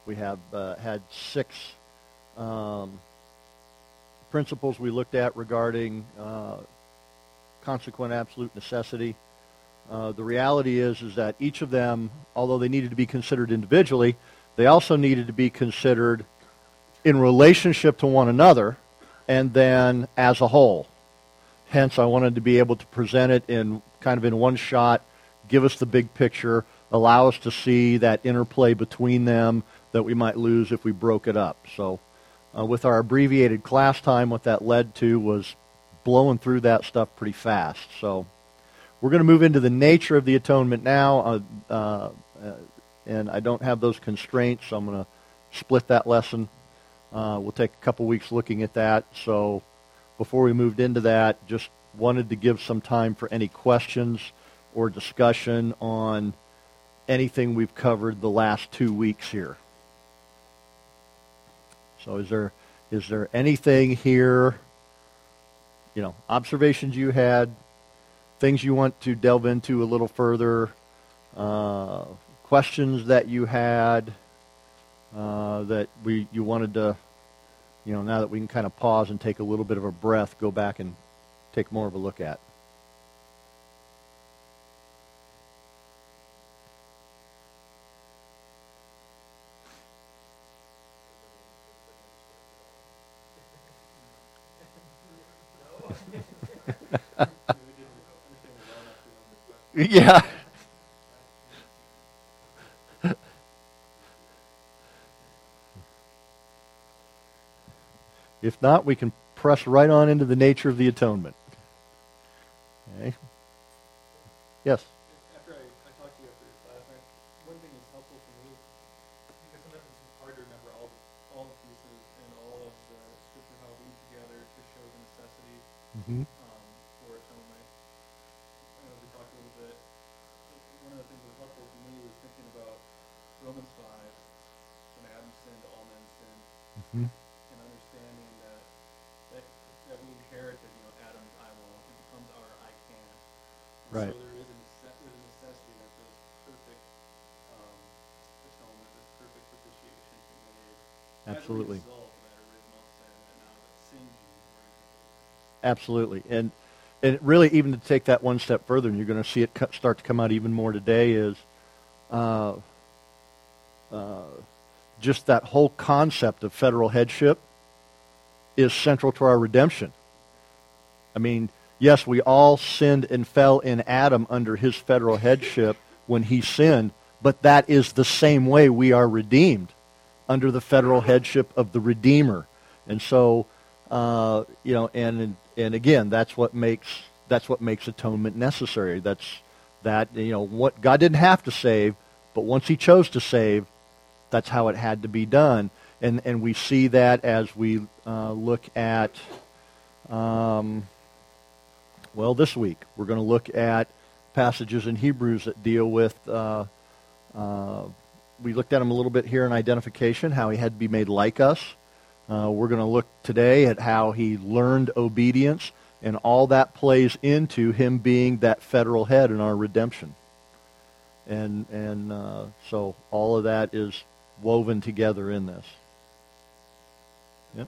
We have had 6 principles we looked at regarding consequent absolute necessity. The reality is that each of them, although they needed to be considered individually, they also needed to be considered in relationship to one another and then as a whole. Hence, I wanted to be able to present it in kind of in one shot, give us the big picture, allow us to see that interplay between them that we might lose if we broke it up. So with our abbreviated class time, what that led to was blowing through that stuff pretty fast. So we're going to move into the nature of the atonement now, and I don't have those constraints, so I'm going to split that lesson. We'll take a couple weeks looking at that. So before we moved into that, just wanted to give some time for any questions or discussion on anything we've covered the last 2 weeks here. So is there anything here, observations you had, things you want to delve into a little further, questions that you had that you wanted to, now that we can kind of pause and take a little bit of a breath, go back and take more of a look at? Yeah. If not, we can press right on into the nature of the atonement. Okay. Yes? After I talked to you after your class, one thing that's helpful for me, because sometimes it's hard to remember all the pieces and all of the scripture how weave together to show the necessity for atonement. I know we talked a little bit. One of the things that was helpful for me was thinking about Romans 5, when Adam sinned, all men sinned, and understanding that we inherited, Adam's I won't, it becomes our I can. Right. So there is a necessity that this perfect atonement, this perfect propitiation be made. Absolutely. As a result of that original sin, that now that sin gene. Absolutely. And really, even to take that one step further, and you're going to see it start to come out even more today, is just that whole concept of federal headship is central to our redemption. I mean, yes, we all sinned and fell in Adam under his federal headship when he sinned, but that is the same way we are redeemed, under the federal headship of the Redeemer. And so, and again, that's what makes atonement necessary. What God didn't have to save, but once He chose to save, that's how it had to be done. And we see that as we look at, this week we're going to look at passages in Hebrews that deal with, we looked at them a little bit here in identification, how He had to be made like us. We're going to look today at how He learned obedience, and all that plays into Him being that federal head in our redemption. And so all of that is woven together in this. Yep.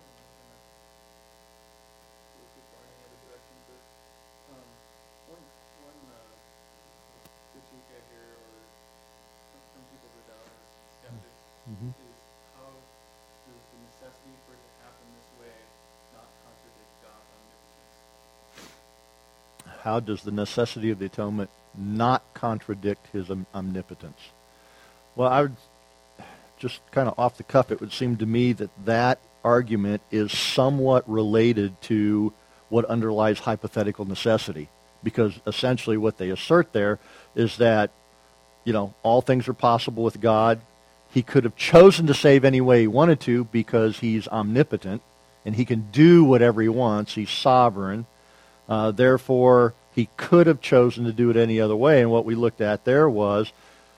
One critique I hear, or some people that doubt or skeptics, is how does the necessity for it to happen this way not contradict God's omnipotence? How does the necessity of the atonement not contradict His omnipotence? Well, I would just kind of off the cuff, it would seem to me that argument is somewhat related to what underlies hypothetical necessity, because essentially what they assert there is that, all things are possible with God. He could have chosen to save any way He wanted to because He's omnipotent and He can do whatever He wants. He's sovereign. Therefore, He could have chosen to do it any other way. And what we looked at there was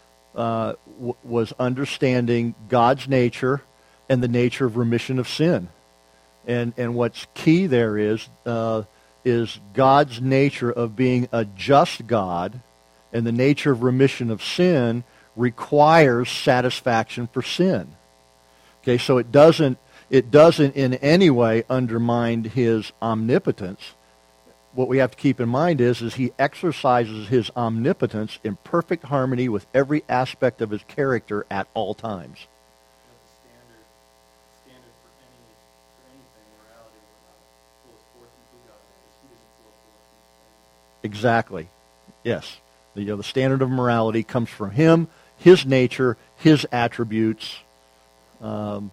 understanding God's nature and the nature of remission of sin. And what's key there is God's nature of being a just God, and the nature of remission of sin requires satisfaction for sin. Okay, so it doesn't in any way undermine his omnipotence. What we have to keep in mind is he exercises his omnipotence in perfect harmony with every aspect of his character at all times. That's the standard for anything, morality, whatnot, flows forth from who God is. He didn't flow forth from anything. Exactly. Yes. The standard of morality comes from him, his nature, his attributes, and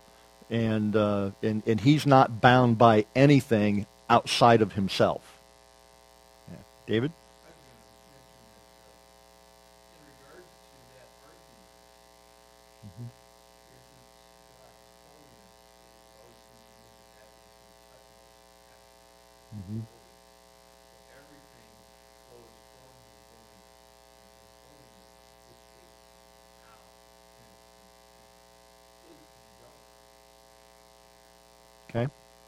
he's not bound by anything outside of himself. Yeah. David? I was going to mention that in regards to that argument, Mm-hmm. isn't God's holiness is always seems to me to have its utmost Mm-hmm. holy. So everything flows from his holiness, and his holiness dictates how and is done. Okay.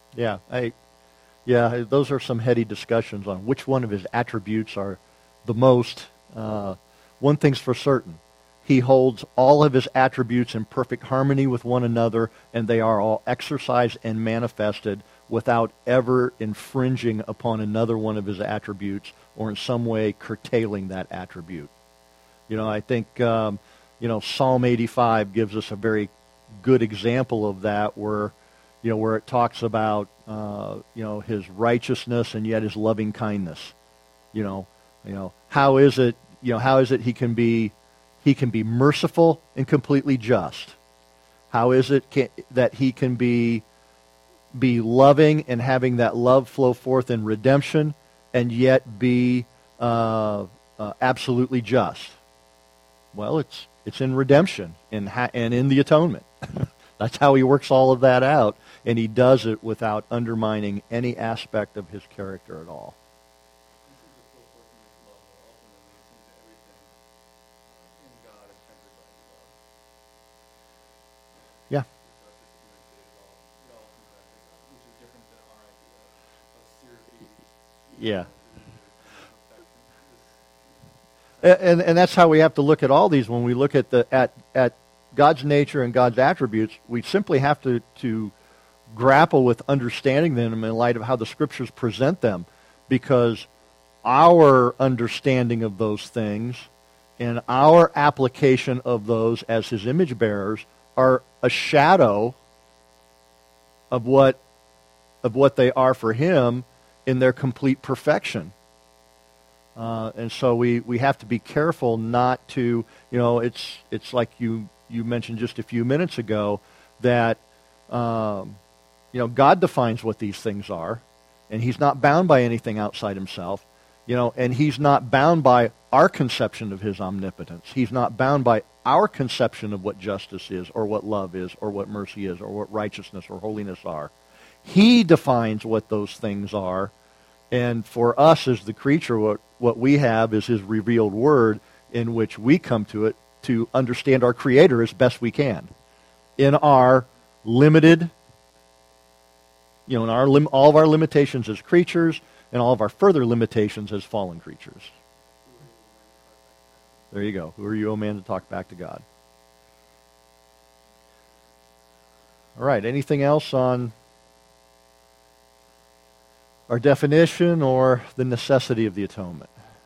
Yeah, those are some heady discussions on which one of his attributes are the most. One thing's for certain. He holds all of his attributes in perfect harmony with one another, and they are all exercised and manifested without ever infringing upon another one of his attributes or in some way curtailing that attribute. I think, Psalm 85 gives us a very good example of that where it talks about, his righteousness and yet his loving kindness. How is it he can be merciful and completely just? How is it that he can be loving and having that love flow forth in redemption and yet be absolutely just? Well, it's in redemption and in the atonement. That's how he works all of that out, and he does it without undermining any aspect of his character at all. It seems to flow forth from his love, though. Ultimately, it seems that everything in God is tempered by his love. Yeah. So it's just communicated it all comes back to God, which is different than our idea of syrupy. Yeah. Affection. And that's how we have to look at all these when we look at at God's nature and God's attributes. We simply have to grapple with understanding them in light of how the Scriptures present them, because our understanding of those things and our application of those as his image bearers are a shadow of what they are for him in their complete perfection. And so we have to be careful not to, it's like you mentioned just a few minutes ago that, God defines what these things are, and he's not bound by anything outside himself, and he's not bound by our conception of his omnipotence. He's not bound by our conception of what justice is or what love is or what mercy is or what righteousness or holiness are. He defines what those things are, and for us as the creature, what we have is his revealed word in which we come to it to understand our Creator as best we can in our limited, all of our limitations as creatures and all of our further limitations as fallen creatures. There you go. Who are you, O man, to talk back to God? All right. Anything else on our definition or the necessity of the atonement?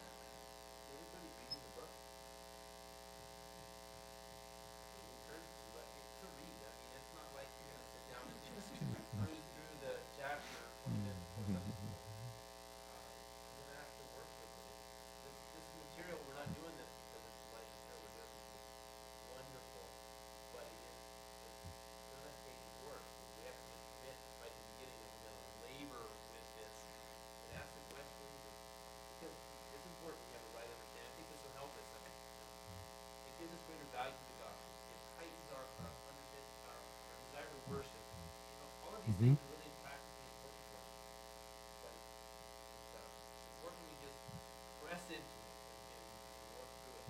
Things are really practically important for us. But it's important we just press into it and work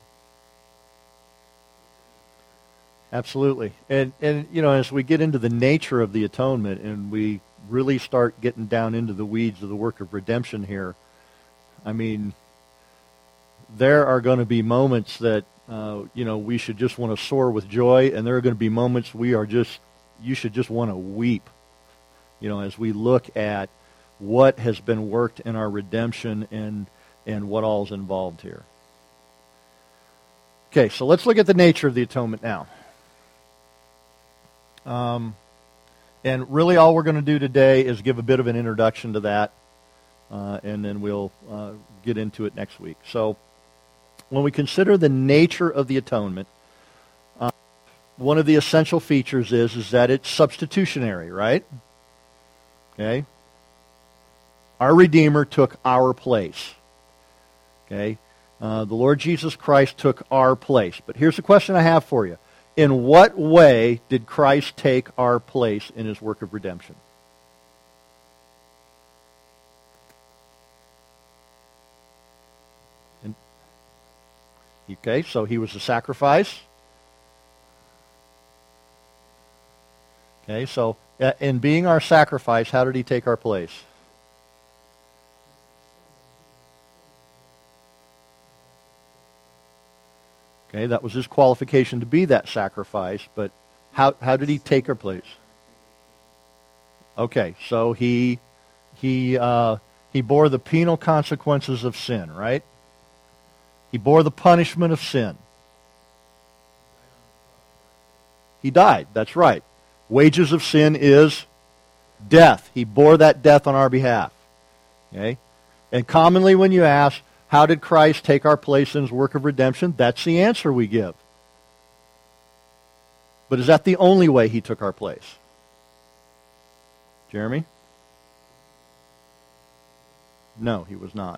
through it. Absolutely. And as we get into the nature of the atonement and we really start getting down into the weeds of the work of redemption here, I mean, there are going to be moments that, we should just want to soar with joy, and there are going to be moments we are just you should just want to weep, as we look at what has been worked in our redemption and what all is involved here. Okay, so let's look at the nature of the atonement now. And really all we're going to do today is give a bit of an introduction to that, and then we'll get into it next week. So when we consider the nature of the atonement, one of the essential features is that it's substitutionary, right? Okay? Our Redeemer took our place. Okay? The Lord Jesus Christ took our place. But here's the question I have for you. In what way did Christ take our place in his work of redemption? Okay, so he was the sacrifice. Okay, so in being our sacrifice, how did he take our place? Okay, that was his qualification to be that sacrifice, but how did he take our place? Okay, so he bore the penal consequences of sin, right? He bore the punishment of sin. He died, that's right. Wages of sin is death. He bore that death on our behalf. Okay? And commonly when you ask, how did Christ take our place in his work of redemption? That's the answer we give. But is that the only way he took our place? Jeremy? No, he was not.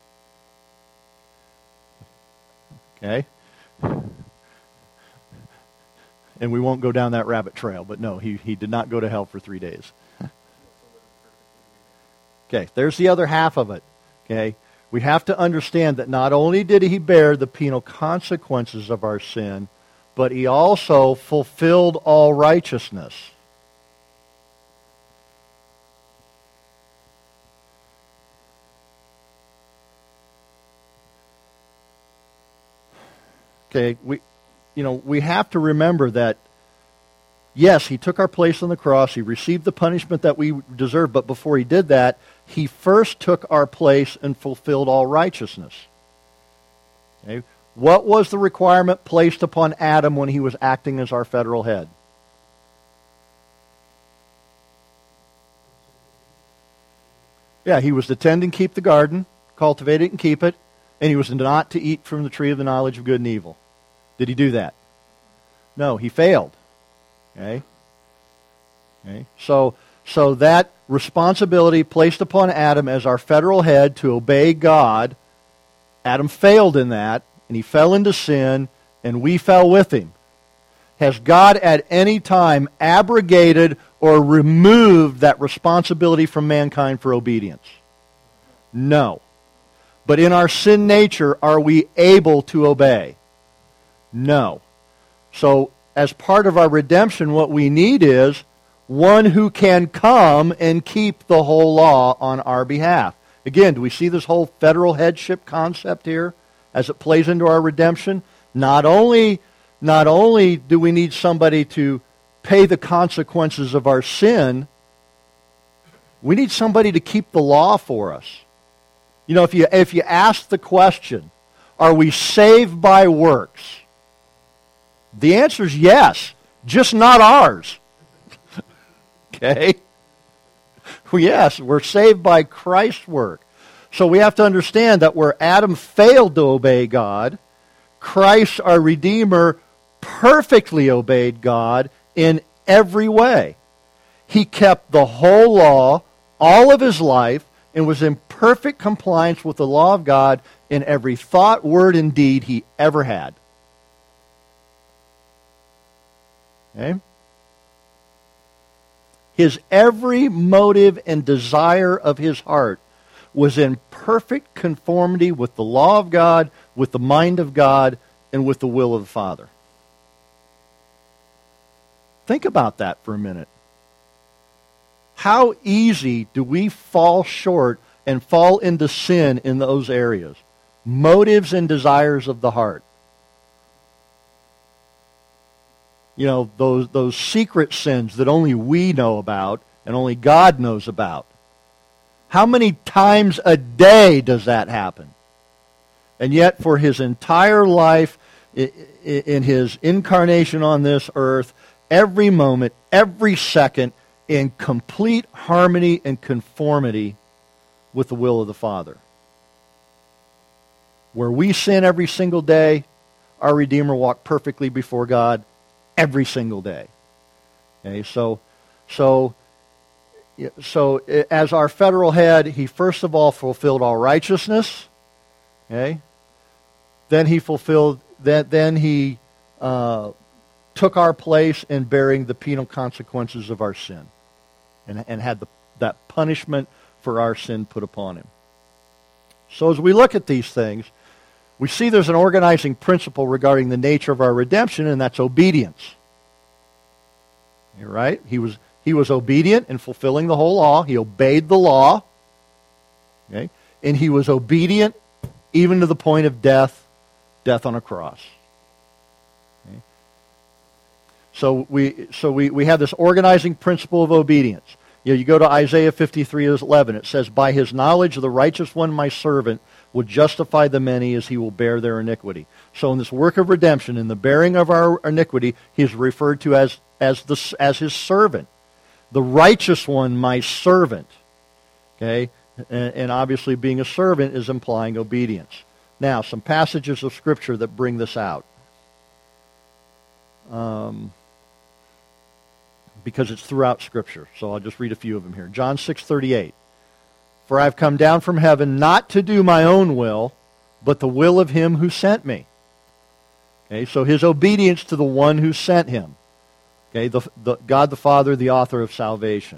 Okay? And we won't go down that rabbit trail, but no, he did not go to hell for 3 days. Okay, there's the other half of it. Okay? We have to understand that not only did he bear the penal consequences of our sin, but he also fulfilled all righteousness. Okay, we have to remember that, yes, he took our place on the cross. He received the punishment that we deserve, but before he did that, he first took our place and fulfilled all righteousness. Okay? What was the requirement placed upon Adam when he was acting as our federal head? Yeah, he was to tend and keep the garden, cultivate it and keep it, and he was not to eat from the tree of the knowledge of good and evil. Did he do that? No, he failed. Okay? Okay? So that responsibility placed upon Adam as our federal head to obey God, Adam failed in that, and he fell into sin, and we fell with him. Has God at any time abrogated or removed that responsibility from mankind for obedience? No. But in our sin nature, are we able to obey? No. So, as part of our redemption, what we need is one who can come and keep the whole law on our behalf. Again, do we see this whole federal headship concept here as it plays into our redemption? Not only do we need somebody to pay the consequences of our sin, we need somebody to keep the law for us. You know, if you ask the question, are we saved by works? The answer is yes, just not ours. Okay? Well, yes, we're saved by Christ's work. So we have to understand that where Adam failed to obey God, Christ, our Redeemer, perfectly obeyed God in every way. He kept the whole law, all of his life, and was in perfect compliance with the law of God in every thought, word, and deed he ever had. Okay? His every motive and desire of his heart was in perfect conformity with the law of God, with the mind of God, and with the will of the Father. Think about that for a minute. How easy do we fall short and fall into sin in those areas? Motives and desires of the heart. those secret sins that only we know about and only God knows about. How many times a day does that happen? And yet for his entire life, in his incarnation on this earth, every moment, every second, in complete harmony and conformity with the will of the Father. Where we sin every single day, our Redeemer walked perfectly before God every single day. Okay, so as our federal head, he first of all fulfilled all righteousness. Okay, then he fulfilled that. Then he took our place in bearing the penal consequences of our sin, and had that punishment for our sin put upon him. So as we look at these things, we see there's an organizing principle regarding the nature of our redemption, and that's obedience. You're right? He was obedient in fulfilling the whole law. He obeyed the law. Okay? And he was obedient even to the point of death on a cross. Okay? So we have this organizing principle of obedience. You go to Isaiah 53:11. It says, "By his knowledge the righteous one, my servant, will justify the many as he will bear their iniquity." So in this work of redemption, in the bearing of our iniquity, he is referred to as his servant. The righteous one, my servant. Okay? And obviously being a servant is implying obedience. Now, some passages of Scripture that bring this out. Because it's throughout Scripture. So I'll just read a few of them here. John 6:38. "For I have come down from heaven not to do my own will, but the will of him who sent me." Okay, so his obedience to the one who sent him. Okay, the God the Father, the author of salvation.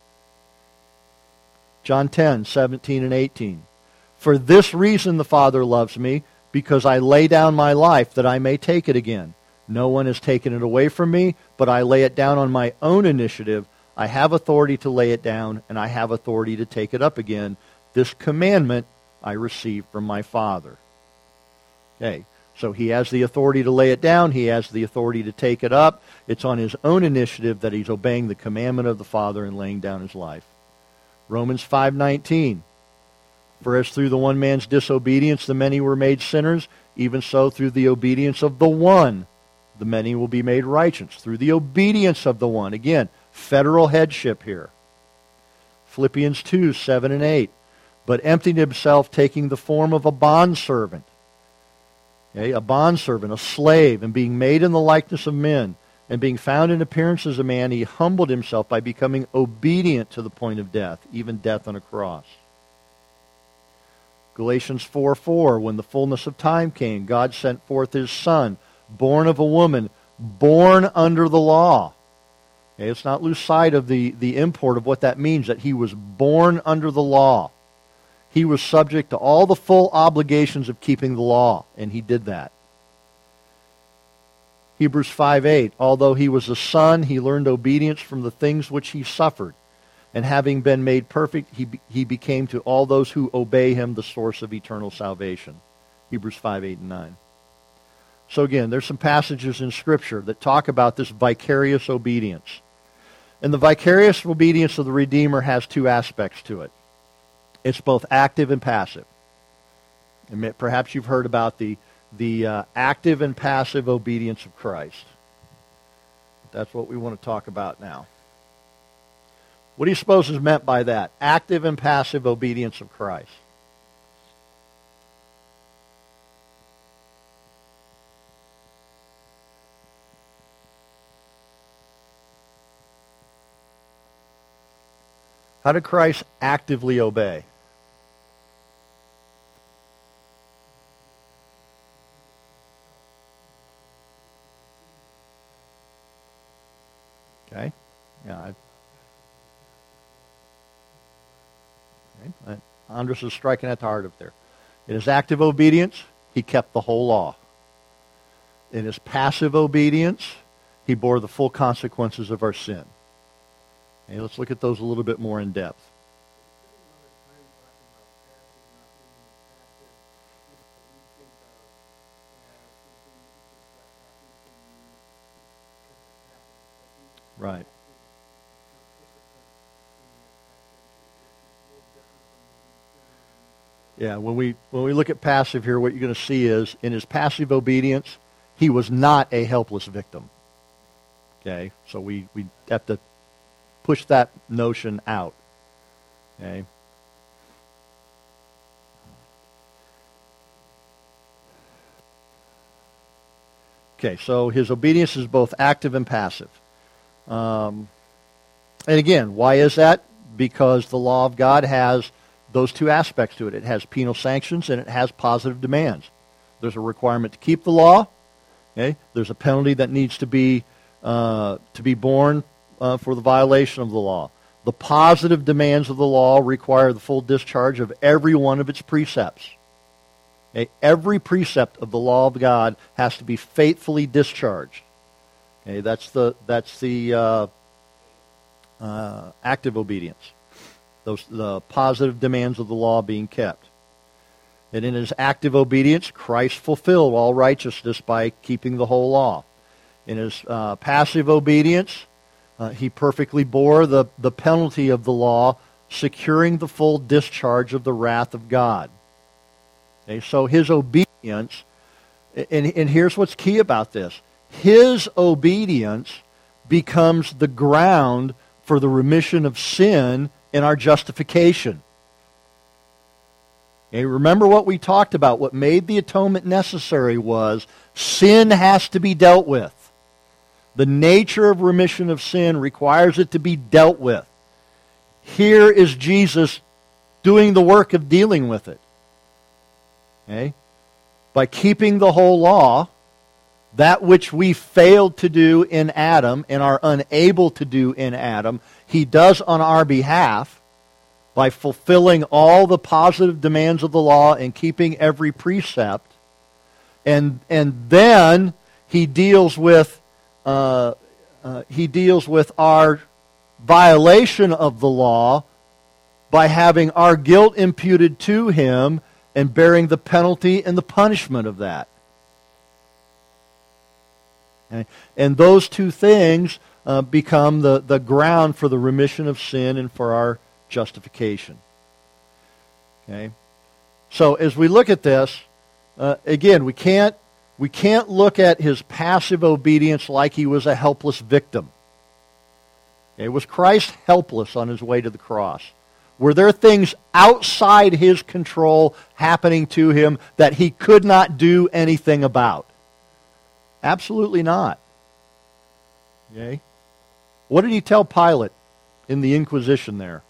John 10:17 and 18. "For this reason the Father loves me, because I lay down my life that I may take it again. No one has taken it away from me, but I lay it down on my own initiative. I have authority to lay it down, and I have authority to take it up again. This commandment I received from my Father." Okay, so he has the authority to lay it down. He has the authority to take it up. It's on his own initiative that he's obeying the commandment of the Father and laying down his life. Romans 5:19. "For as through the one man's disobedience the many were made sinners, even so through the obedience of the one the many will be made righteous." Through the obedience of the one. Again, federal headship here. Philippians 2:7 and 8. "But emptied himself, taking the form of a bondservant." Okay, a bondservant, a slave, and being made in the likeness of men, and being found in appearance as a man, he humbled himself by becoming obedient to the point of death, even death on a cross. Galatians 4:4. "When the fullness of time came, God sent forth his Son, born of a woman, born under the law." Okay, let's not lose sight of the import of what that means, that he was born under the law. He was subject to all the full obligations of keeping the law, and he did that. Hebrews 5:8. "Although he was a son, he learned obedience from the things which he suffered. And having been made perfect, he became to all those who obey him the source of eternal salvation." Hebrews 5:8 and 9. So again, there's some passages in Scripture that talk about this vicarious obedience. And the vicarious obedience of the Redeemer has two aspects to it. It's both active and passive. And perhaps you've heard about the active and passive obedience of Christ. That's what we want to talk about now. What do you suppose is meant by that? Active and passive obedience of Christ. How did Christ actively obey? Okay. Yeah. Okay. Andres is striking at the heart of there. In his active obedience, he kept the whole law. In his passive obedience, he bore the full consequences of our sin. Okay, let's look at those a little bit more in depth. Yeah, when we look at passive here, what you're going to see is in his passive obedience, he was not a helpless victim. Okay, so we have to push that notion out. Okay. Okay, so his obedience is both active and passive. And again, why is that? Because the law of God has those two aspects to it. It has penal sanctions and it has positive demands. There's a requirement to keep the law. Okay? There's a penalty that needs to be borne for the violation of the law. The positive demands of the law require the full discharge of every one of its precepts. Okay? Every precept of the law of God has to be faithfully discharged. Okay? That's the active obedience. The positive demands of the law being kept. And in his active obedience, Christ fulfilled all righteousness by keeping the whole law. In his passive obedience, he perfectly bore the penalty of the law, securing the full discharge of the wrath of God. Okay, so his obedience, and here's what's key about this, his obedience becomes the ground for the remission of sin and our justification. Okay, remember what we talked about. What made the atonement necessary was sin has to be dealt with. The nature of remission of sin requires it to be dealt with. Here is Jesus doing the work of dealing with it. Okay? By keeping the whole law, that which we failed to do in Adam and are unable to do in Adam, he does on our behalf by fulfilling all the positive demands of the law and keeping every precept. And then he deals with our violation of the law by having our guilt imputed to him and bearing the penalty and the punishment of that. Okay? And those two things become the ground for the remission of sin and for our justification. Okay? So as we look at this, again, we can't look at his passive obedience like he was a helpless victim. Okay? Was Christ helpless on his way to the cross? Were there things outside his control happening to him that he could not do anything about? Absolutely not. Okay? What did he tell Pilate in the Inquisition there?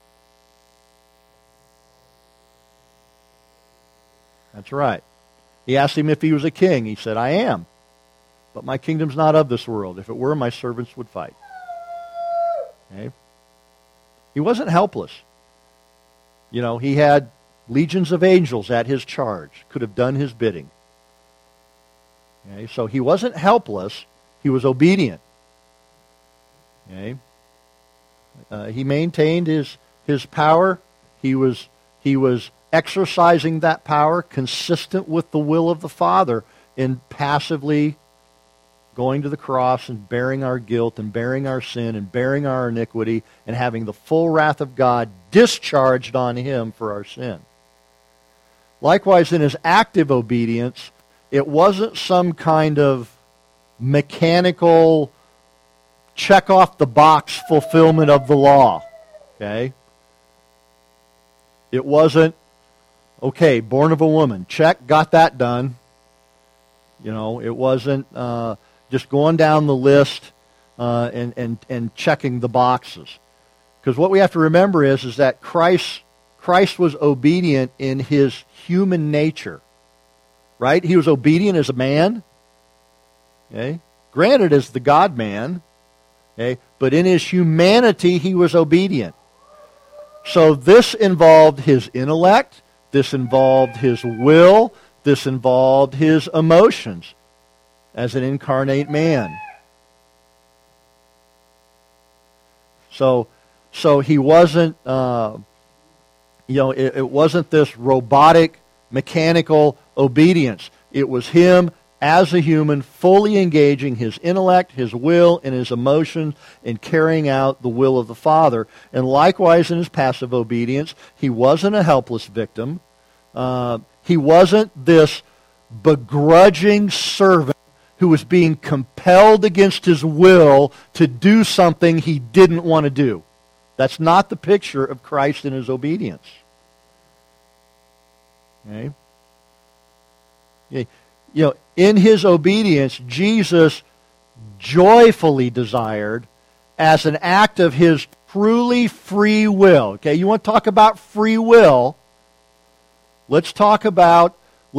That's right. He asked him if he was a king. He said, I am. But my kingdom's not of this world. If it were, my servants would fight. Okay? He wasn't helpless. You know, he had legions of angels at his charge, could have done his bidding. Okay? So he wasn't helpless. He was obedient. Okay? He maintained his power. He was exercising that power consistent with the will of the Father in passively going to the cross and bearing our guilt and bearing our sin and bearing our iniquity and having the full wrath of God discharged on him for our sin. Likewise, in his active obedience, it wasn't some kind of mechanical check off the box fulfillment of the law. Okay? It wasn't, okay, born of a woman, check, got that done. You know, it wasn't just going down the list and checking the boxes. Because what we have to remember is that Christ was obedient in his human nature. Right? He was obedient as a man. Okay? Granted, as the God-man. Okay? But in his humanity, he was obedient. So this involved his intellect. This involved his will. This involved his emotions as an incarnate man. So he wasn't, it wasn't this robotic, mechanical obedience. It was him as a human fully engaging his intellect, his will, and his emotions in carrying out the will of the Father. And likewise in his passive obedience, he wasn't a helpless victim. He wasn't this begrudging servant who was being compelled against his will to do something he didn't want to do. That's not the picture of Christ in his obedience. Okay? In his obedience, Jesus joyfully desired, as an act of his truly free will. Okay, you want to talk about free will? Let's talk about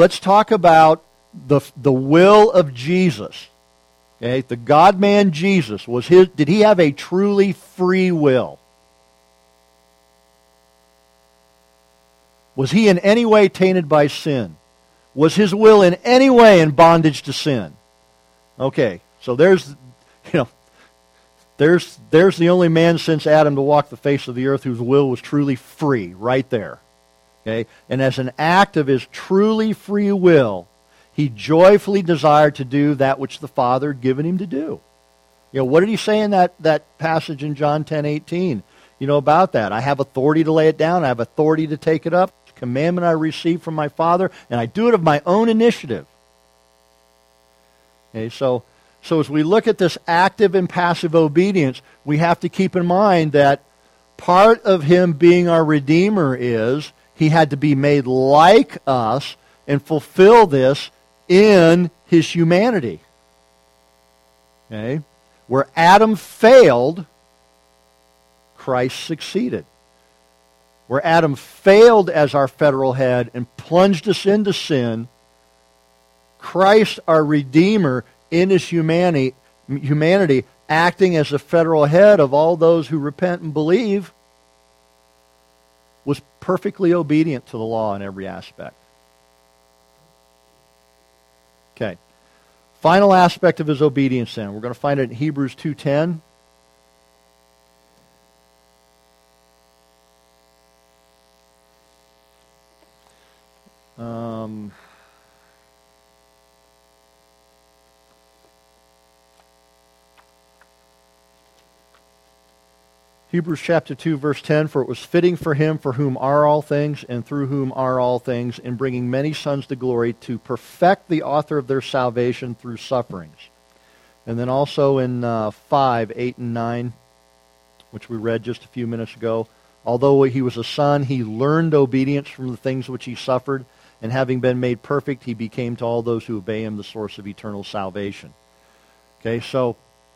the will of Jesus. Okay, the God-man Jesus, did he have a truly free will? Was he in any way tainted by sin? Was his will in any way in bondage to sin? Okay, so there's the only man since Adam to walk the face of the earth whose will was truly free, right there. Okay, and as an act of his truly free will, he joyfully desired to do that which the Father had given him to do. What did he say in that passage in John 10:18? About that. I have authority to lay it down. I have authority to take it up. It's a commandment I received from my Father, and I do it of my own initiative. Okay, so as we look at this active and passive obedience, we have to keep in mind that part of him being our Redeemer is he had to be made like us and fulfill this in his humanity. Okay? Where Adam failed, Christ succeeded. Where Adam failed as our federal head and plunged us into sin, Christ, our Redeemer, in his humanity, acting as the federal head of all those who repent and believe, was perfectly obedient to the law in every aspect. Okay. Final aspect of his obedience then. We're going to find it in Hebrews 2:10. Hebrews chapter 2, verse 10, for it was fitting for him for whom are all things and through whom are all things, in bringing many sons to glory, to perfect the author of their salvation through sufferings. And then also in 5, 8, and 9, which we read just a few minutes ago, although he was a son, he learned obedience from the things which he suffered, and having been made perfect, he became to all those who obey him the source of eternal salvation. Okay, so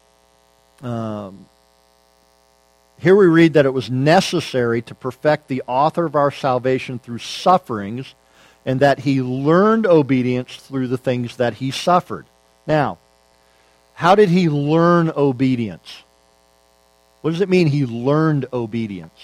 here we read that it was necessary to perfect the author of our salvation through sufferings, and that he learned obedience through the things that he suffered. Now, how did he learn obedience? What does it mean he learned obedience?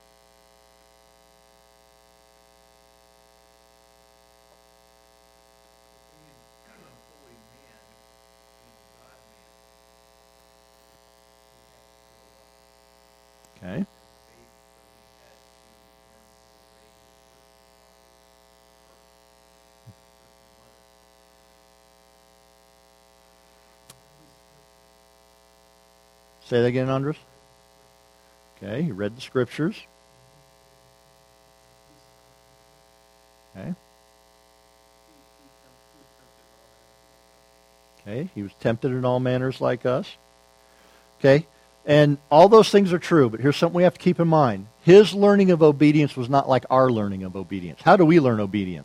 Okay. Say that again, Andres. Okay, he read the scriptures. Okay. Okay, he was tempted in all manners like us. Okay. And all those things are true, but here's something we have to keep in mind. His learning of obedience was not like our learning of obedience. How do we learn obedience?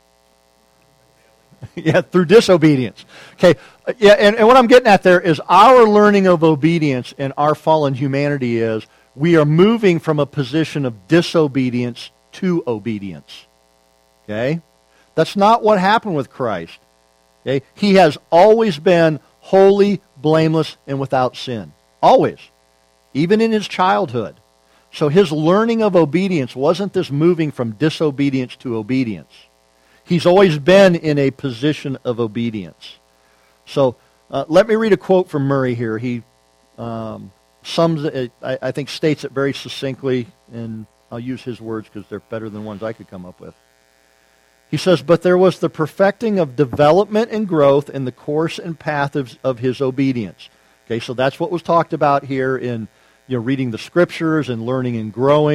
Yeah, through disobedience. Okay, yeah, and what I'm getting at there is our learning of obedience in our fallen humanity is we are moving from a position of disobedience to obedience. Okay? That's not what happened with Christ. Okay? He has always been holy, blameless, and without sin. Always. Even in his childhood. So his learning of obedience wasn't this moving from disobedience to obedience. He's always been in a position of obedience. So let me read a quote from Murray here. He sums it, I think states it very succinctly, and I'll use his words because they're better than ones I could come up with. He says, but there was the perfecting of development and growth in the course and path of his obedience. Okay, so that's what was talked about here in reading the scriptures and learning and growing.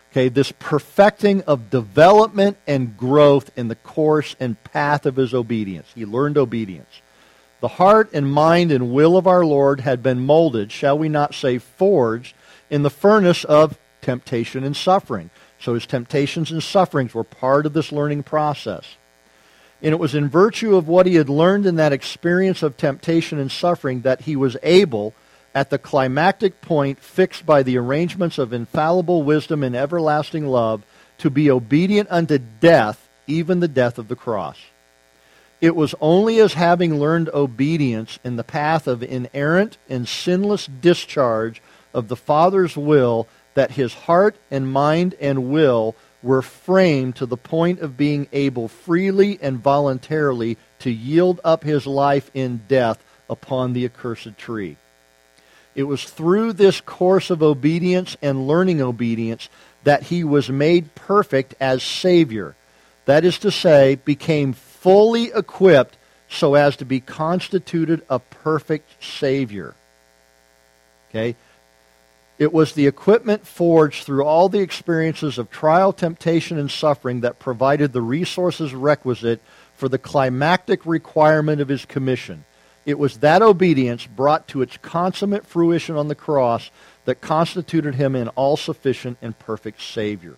Okay, this perfecting of development and growth in the course and path of his obedience. He learned obedience. The heart and mind and will of our Lord had been molded, shall we not say forged, in the furnace of temptation and suffering. So his temptations and sufferings were part of this learning process. And it was in virtue of what he had learned in that experience of temptation and suffering that he was able, at the climactic point fixed by the arrangements of infallible wisdom and everlasting love, to be obedient unto death, even the death of the cross. It was only as having learned obedience in the path of inerrant and sinless discharge of the Father's will that his heart and mind and will were framed to the point of being able freely and voluntarily to yield up his life in death upon the accursed tree. It was through this course of obedience and learning obedience that he was made perfect as Savior. That is to say, became fully equipped so as to be constituted a perfect Savior. Okay? It was the equipment forged through all the experiences of trial, temptation, and suffering that provided the resources requisite for the climactic requirement of his commission. It was that obedience brought to its consummate fruition on the cross that constituted him an all-sufficient and perfect Savior.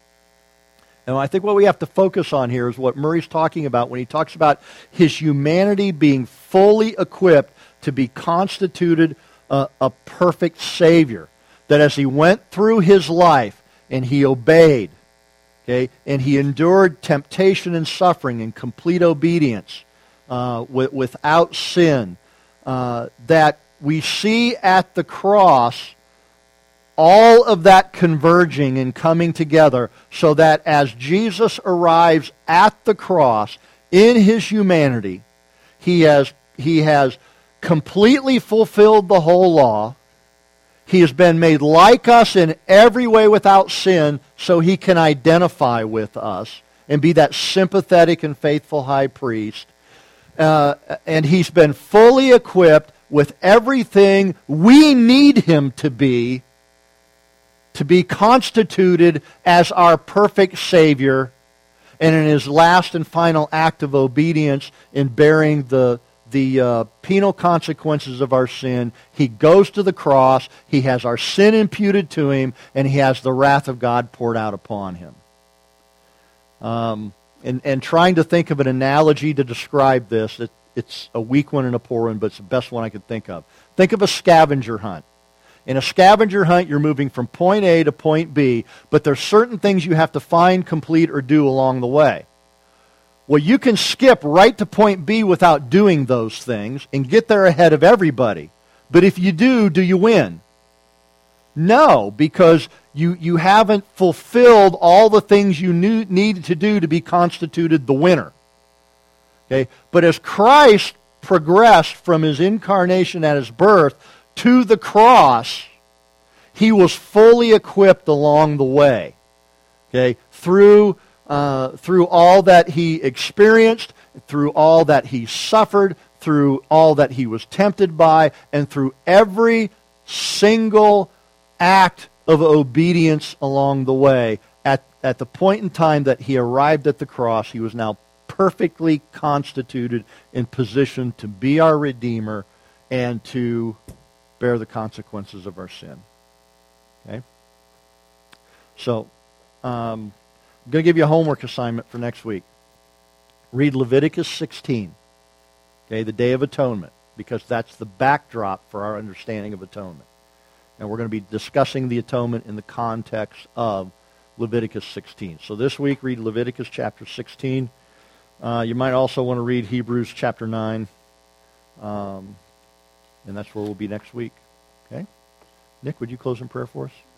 And I think what we have to focus on here is what Murray's talking about when he talks about his humanity being fully equipped to be constituted a perfect Savior. That as he went through his life and he obeyed, okay, and he endured temptation and suffering in complete obedience without sin, that we see at the cross all of that converging and coming together so that as Jesus arrives at the cross in his humanity, he has completely fulfilled the whole law. He has been made like us in every way without sin so he can identify with us and be that sympathetic and faithful high priest. And he's been fully equipped with everything we need him to be constituted as our perfect Savior. And in his last and final act of obedience in bearing the penal consequences of our sin, he goes to the cross, he has our sin imputed to him, and he has the wrath of God poured out upon him. And trying to think of an analogy to describe this, it's a weak one and a poor one, but it's the best one I could think of. Think of a scavenger hunt. In a scavenger hunt, you're moving from point A to point B, but there's certain things you have to find, complete, or do along the way. Well, you can skip right to point B without doing those things and get there ahead of everybody. But if you do you win? No, because you haven't fulfilled all the things you needed to do to be constituted the winner. Okay? But as Christ progressed from his incarnation at his birth to the cross, he was fully equipped along the way. Okay? Through all that he experienced, through all that he suffered, through all that he was tempted by, and through every single act of obedience along the way. At the point in time that he arrived at the cross, he was now perfectly constituted in position to be our Redeemer and to bear the consequences of our sin. Okay? So, I'm going to give you a homework assignment for next week. Read Leviticus 16, okay, the Day of Atonement, because that's the backdrop for our understanding of atonement. And we're going to be discussing the atonement in the context of Leviticus 16. So this week, read Leviticus chapter 16. You might also want to read Hebrews chapter 9. And that's where we'll be next week. Okay? Nick, would you close in prayer for us?